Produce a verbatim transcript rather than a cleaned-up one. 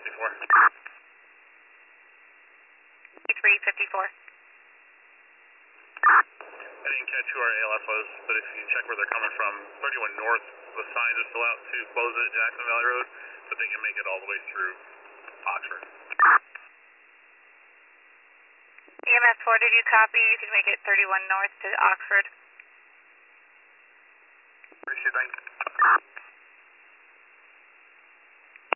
fifty-four. three fifty-four. I didn't catch who our A L F was, but if you check where they're coming from, thirty-one North, the signs are still out to close it, Jackson Valley Road, but they can make it all the way through Oxford. E M S four, did you copy? You can make it thirty-one North to Oxford. Appreciate it, thanks.